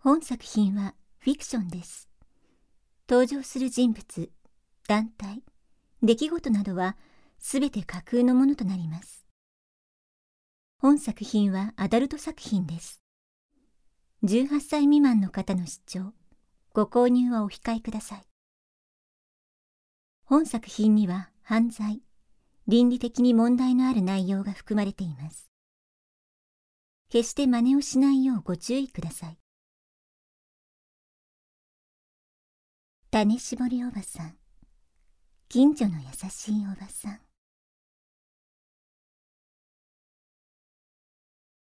本作品はフィクションです。登場する人物、団体、出来事などはすべて架空のものとなります。本作品はアダルト作品です。18歳未満の方の視聴、ご購入はお控えください。本作品には犯罪、倫理的に問題のある内容が含まれています。決して真似をしないようご注意ください。種絞りおばさん、近所の優しいおばさん。